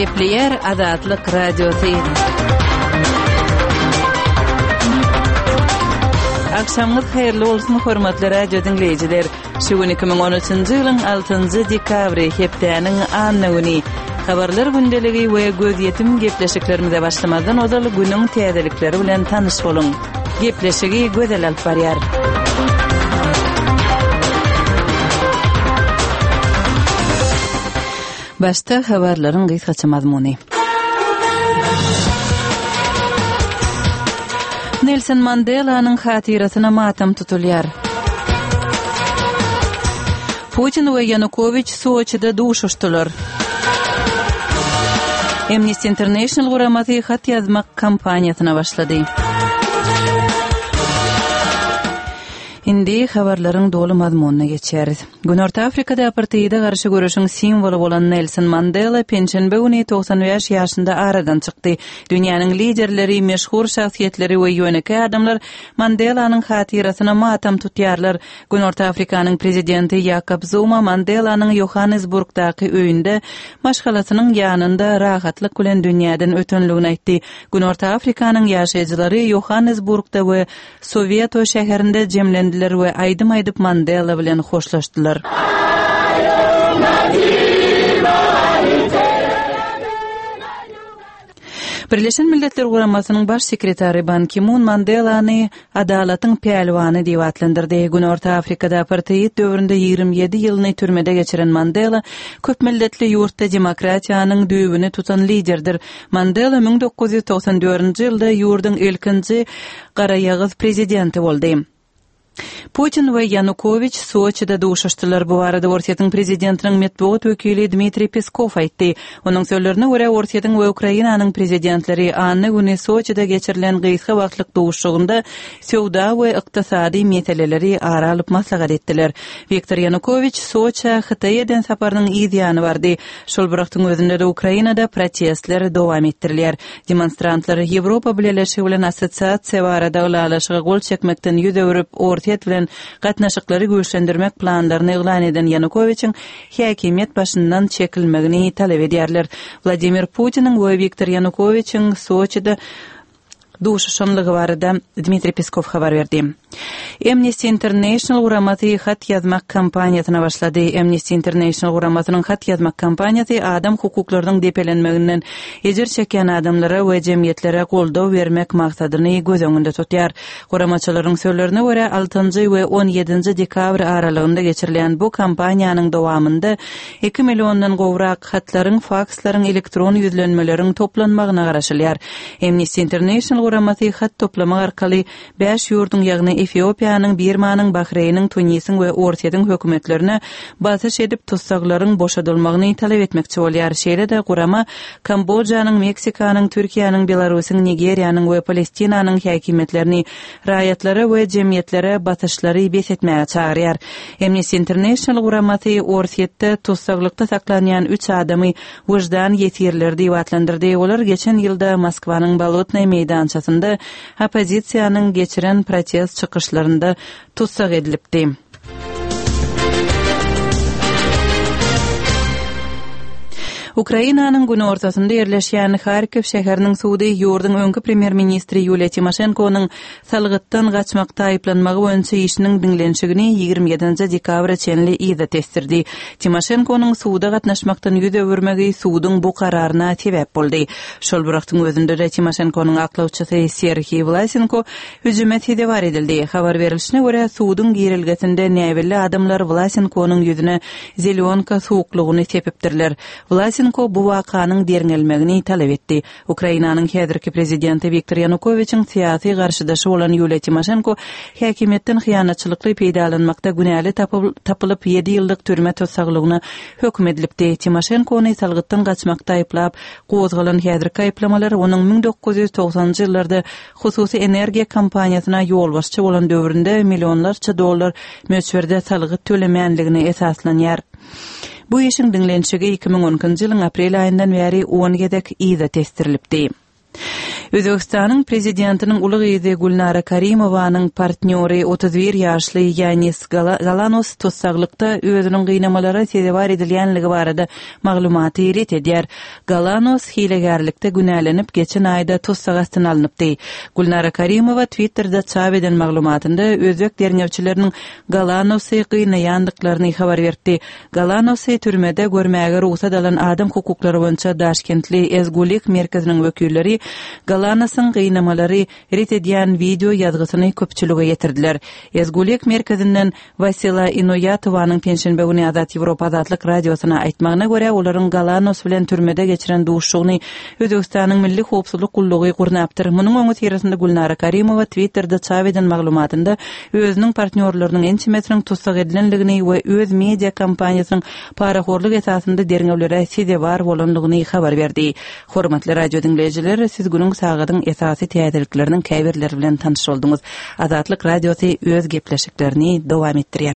Gepleyer Azatlyk Radiosu. Akşamınız hayırlı olsun hormatly radio dinleyijiler. Şu gün 2013-nji ýylyň 6-njy dekabry hepdeniň annagyny. Habarlar gündeligi we göz ýetim gepleşiklerimize başlamadan odaly günüň täzelikleri bilen tanyş bolun. Gepleşigi gözel alyp barýar. Başta habarlaryň gysgaça mazmuny. Nelson Mandela'nın hatirasyna matam tutulýar. Putin we Yanukovych Soçyda duşuşdylar. Amnesty International guramasy hat ýazmak kampaniýasyna başlady. Indi habarlaryň dolu mazmunyna geçeriz. Günorta Afrikada apartheida garşy görüşiň simwolu bolan Nelson Mandela penşenbe güni 95 ýaşynda aradan çykdy. Dünýäniň liderleri, meşhur şahsiýetleri we ýöneki adamlar Mandela'nın hatirasyna matam tutýarlar. Günorta Afrikanyň prezidenti Jacob Zuma Mandela'nın Johannesburgdaky öýünde maşgalasynyň ýanynda rahatlyk bilen dünýäden ötenligini aýtdy. Günorta Afrikanyň ýaşaýjylary Johannesburgda we Soweto şäherinde jemlendiler we aýdym-aýdyp Mandela bilen hoşlaşdylar. Birleşen Milletler Guramasynyň baş sekretary Ban Ki-moon Mandela'ny adalatyň pehlwany diýip atlandyrdy. Günorta Afrikada apartheid döwründe 27 ýylyny türmede geçiren Mandela köp milletli ýurtda demokratiýanyň düýbüni tutan liderdir. Mandela 1994-nji ýylda ýurdyň ilkinji gara ýagyz prezidenti boldy. Putin we Yanukovych Soçyda duşuşdylar. Bu arada Orsiýanyň prezidentiniň medeniýet wekili Dmitri Peskov aýtdy. Onuň sözlerine görä Orsiýanyň we Ukrainanyň prezidentleri anny güni Soçyda geçirilen gysga wagtlyk duşuşygynda sowda we ykdysady meseleleri ara alyp maslahat etdiler. Viktor Yanukovych Soçya Hytaýdan saparynyň ýa-ýany bardy. Şol wagtyň özünde de Ukrainada protestler dowam etdirilýär. Demonstrantlar Ýewropa bileşigi bilen assosiasiýa barada ulaşyga gol çekmekden ýüz öwrüp ortiýet bilen gatnaşyklary güýçlendirmek planlaryny eglan eden Yanukovyçyň häkimet başyndan çekilmegini talep edýärler. Vladimir Putiniň we Viktor Yanukovyçyň Soçyda duşuşanlygy barada Dmitri Peskov habar berdi. Amnesty International guramasy hat ýazmak kampaniýasyna başlady. Amnesty International guramasynyň hat ýazmak kampaniýasy adam hukuklarynyň depelenmeginden ejir çeken adamlara we jemgyýetlere goldaw bermek maksadyny göz öňünde tutýar. Guramaçylaryň sözlerine görä 6-njy we 17-nji dekabr aralygynda geçirilen bu kampaniýanyň dowamında 2 millionddan gowrak hatlaryň, fakslaryň, elektron ýüzlenmeleriň toplanmagyna garaşylýar. Amnesty International guramasy hat toplamak arkaly 5 ýurdun ýagny Etiopiýanyň, Birmanyň, Bahreýnyň, Tunisiň we Orsiýanyň hökümetlerine basyş edip tutsaklaryň boşadylmagyny talep etmekçi bolýar. Şeýle-de gurama Kambodjanyň, Meksikanyň, Türkiýanyň, Belarusyň, Nigeriýanyň we Palestinanyň häkimetlerini, raýatlary we jemgyýetlere basyşlary besetmäge çagyrýar. Amnesty International guramasy Orsiýetde tutsaklykda saklanýan 3 adamy wyjdan ýetirler diýip atlandyrdy. Olar geçen ýylda Moskwanyň Bolotnay meýdançasynda opozisiýanyň geçiren protest çykyşlarynda tutsak edilipdi. Ukrainanyň güni ortasynda ýerleşýän Harkiv şäheriniň suwdy ýurduň öňkü premier ministri Yulia Tymoshenkonyň salgytdan gaçmakda aýplanmagy boýunça işiniň diňlenşigini 27-nji dekabr çenli izet etdirdi. Tymoshenkonyň suwda gatnaşmakdan ýüz öwürmegi suwdyň bu kararyna sebäp boldy. Şol wagtyň özünde de Tymoshenkonyň aklawçysy Serhiy Vlasenko hüjümet bar edildi. Habar berilişine görä suwdyň girilgesinde näwelli adamlar Vlasenkonyň ýüzüne zelionka suwuklygyny sepipdirler. Vlasenko bu wakanyň derňelmegini talep etdi. Ukrainanyň häzirki prezidenti Viktor Yanukovyçyň syýasy garşydaşy bolan Yulia Tymoshenko häkimetden hyýanatçylykly peýdalanmakda günäli tapylyp 7 ýyllyk türme tutsaklygyna hökm edilipdi. Tymoshenkony salgytdan gaçmakda aýplap gozgalan häzirki aýplamalar onuň 1990-njy ýyllarda hususy energiýa kampaniýasyna ýol başçy bolan döwründe millionlarça dollar möçberde salgyt tölemänligine esaslanýar. Bu işin dinlenşigi 2010-njy ýylyň aprel aýyndan bäri 10 gedek izet estirilipdi. Özbekistanyň prezidentiniň uly gyzy Gulnara Karimowanyň partnýory 31 ýaşly Yanis Galanos tossaglykda özüniň gynamalara sebäp edilýänligi barada maglumaty ýerit edýär. Galanos hilegärlikde günälenip geçen aýda tossagastyn alınıpdy. Gulnara Karimowa Twitterda çap eden maglumatynda özbek derňewçileriniň Galanosy gynaýandyklaryny habar berdi. Galanosy türmede görmäge ruhsat alan adam hukuklary boýunça Daşkentli Ezgulik merkeziniň wekilleri Galanosyň gynamalary ret edýän video ýazgysyny köpçülüge getirdiler. Ezgulik merkezinden Vasila Inoyatowanyň penşenbe güni Azat Ýewropa Azatlyk radiosyna aýtmagyna görä, olaryň Galanos bilen türmede geçiren duşugyny Özbekistanyň Milli Howpsuzlyk Gullugy gurnapdyr. Munyň öňü terasynda Gulnara Karimowa Twitterda çap eden maglumatynda özüniň partnýorlarynyň ençimesiniň tutsag edilenligini we öz media kampaniýasynyň paraxorlyk esasynda derňewlere sebäp bolanlygyny habar berdi. Hormatly radio dinleýijiler, siz günüň sagadyň esasy täzelikleriniň käbirleri bilen tanyş boldunuz. Azatlyk radiosy öz gepleşiklerini dowam etdirýär.